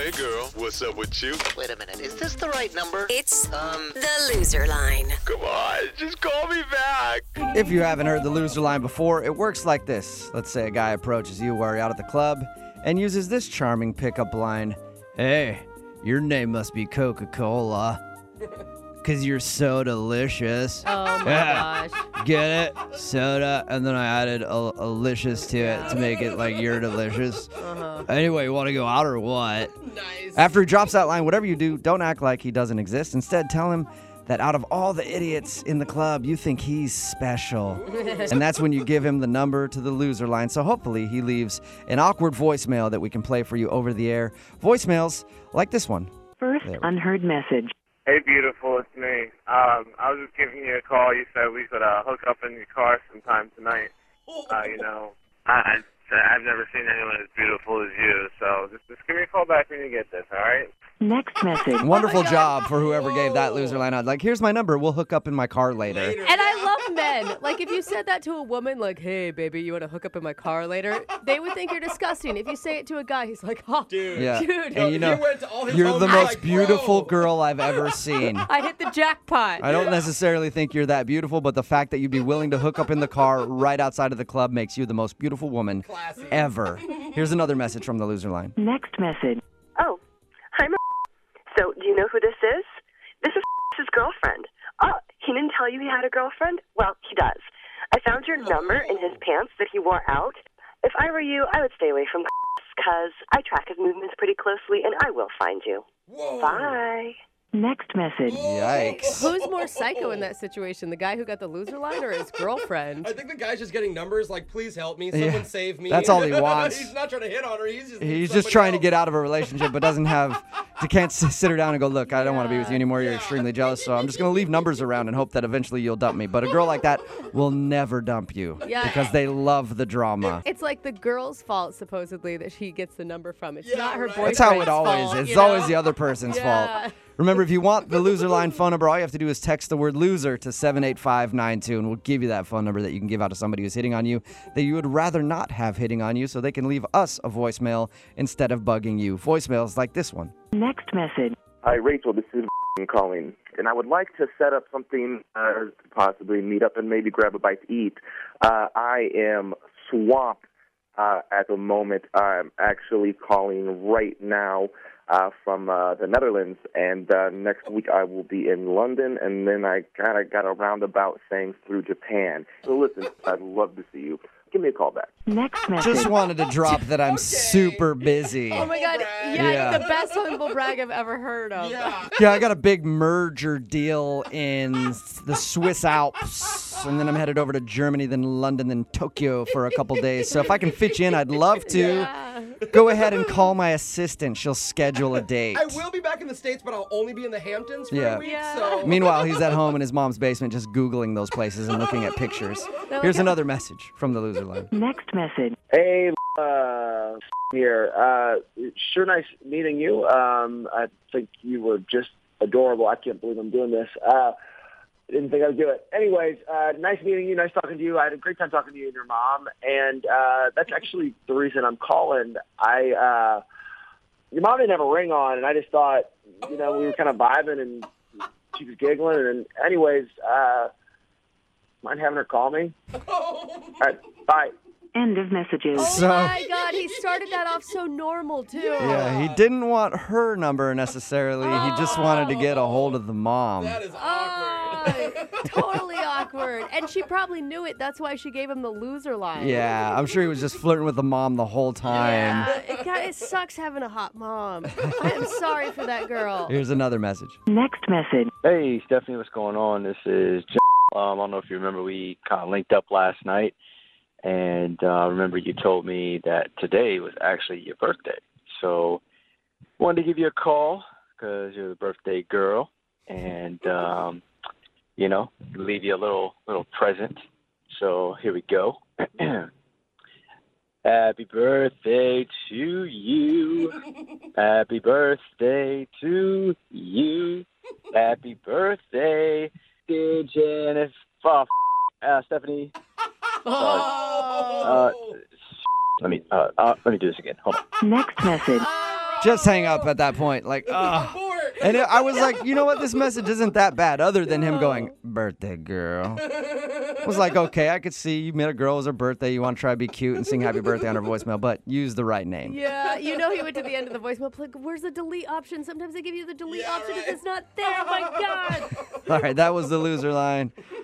Hey, girl. What's up with you? Wait a minute. Is this the right number? It's the Loser Line. Come on, just call me back. If you haven't heard the loser line before, it works like this. Let's say a guy approaches you while you're out at the club and uses this charming pickup line. Hey, your name must be Coca-Cola. 'Cause you're so delicious. Oh my gosh. Get it? Soda. And then I added a licious to it to make it like you're delicious. Anyway, you want to go out or what? Nice. After he drops that line, whatever you do, don't act like he doesn't exist. Instead, tell him that out of all the idiots in the club, you think he's special. And that's when you give him the number to the loser line. So hopefully he leaves an awkward voicemail that we can play for you over the air. Voicemails like this one. First unheard message. Hey, beautiful, it's me. I was just giving you a call. You said we could hook up in your car sometime tonight. I've never seen anyone as beautiful as you, so just give me a call back when you get this, all right? Next message. Wonderful job for whoever gave that loser line out. Like, here's my number. We'll hook up in my car later. And I love men. Like, if you said that to a woman, like, hey, baby, you want to hook up in my car later? They would think you're disgusting. If you say it to a guy, he's like, oh, dude. And you know, you're the most beautiful girl I've ever seen. I hit the jackpot. I don't necessarily think you're that beautiful, but the fact that you'd be willing to hook up in the car right outside of the club makes you the most beautiful woman ever. Here's another message from the loser line. Next message. Oh, hi, So, do you know who this is? This is his girlfriend. Oh, he didn't tell you he had a girlfriend? Well, he does. I found your number in his pants that he wore out. If I were you, I would stay away from because I track his movements pretty closely, and I will find you. Whoa. Bye. Next message. Yikes. Who's more psycho in that situation? The guy who got the loser line or his girlfriend? I think the guy's just getting numbers like, please help me, someone save me. That's all he wants. He's not trying to hit on her. He's just trying to get out of a relationship, but can't sit her down and go, look, I don't want to be with you anymore. You're extremely jealous, so I'm just going to leave numbers around and hope that eventually you'll dump me. But a girl like that will never dump you because they love the drama. It's like the girl's fault, supposedly, that she gets the number from. It's not her boyfriend's That's how it always fault, is. It's always the other person's fault. Remember, if you want the loser line phone number, all you have to do is text the word loser to 78592, and we'll give you that phone number that you can give out to somebody who's hitting on you that you would rather not have hitting on you so they can leave us a voicemail instead of bugging you. Voicemails like this one. Next message. Hi, Rachel, this is calling, and I would like to set up something, possibly meet up and maybe grab a bite to eat. I am swamped at the moment. I'm actually calling right now from the Netherlands, and next week I will be in London, and then I kind of got a roundabout thing through Japan. So listen, I'd love to see you. Give me a call back. Next message. Just wanted to drop that I'm super busy. Oh my God. Yeah, the best humble brag I've ever heard of. Yeah, I got a big merger deal in the Swiss Alps, and then I'm headed over to Germany, then London, then Tokyo for a couple days. So if I can fit you in, I'd love to. Go ahead and call my assistant. She'll schedule a date. I will be back in the States, but I'll only be in the Hamptons for a week. So. Meanwhile, he's at home in his mom's basement just Googling those places and looking at pictures. Here's another message from the loser line. Next message. Hey, here. Sure nice meeting you. I think you were just adorable. I can't believe I'm doing this. Didn't think I'd do it. Anyways, nice meeting you. Nice talking to you. I had a great time talking to you and your mom. And that's actually the reason I'm calling. Your mom didn't have a ring on, and I just thought, we were kind of vibing, and she was giggling. And anyways, mind having her call me? All right, bye. End of messages. Oh my God, he started that off so normal too. Yeah, he didn't want her number necessarily. He just wanted to get a hold of the mom. That is awkward. Totally awkward. And she probably knew it. That's why she gave him the loser line. Yeah, I'm sure he was just flirting with the mom the whole time. Yeah, it sucks having a hot mom. I am sorry for that girl. Here's another message. Next message. Hey, Stephanie, what's going on? This is John. I don't know if you remember, we kind of linked up last night. And remember you told me that today was actually your birthday. So wanted to give you a call because you're the birthday girl. And, leave you a little present. So here we go. Happy birthday to you. Happy birthday to you. Happy birthday, dear Jennifer. Stephanie. Let me do this again. Hold on. Next message. just hang up at that point. Like, oh. And I was like, you know what? This message isn't that bad other than him going, birthday girl. I was like, okay, I could see you met a girl, it was her birthday. You want to try to be cute and sing happy birthday on her voicemail, but use the right name. Yeah, he went to the end of the voicemail. Like, where's the delete option? Sometimes they give you the delete option if it's not there. Oh, my God. All right, that was the loser line.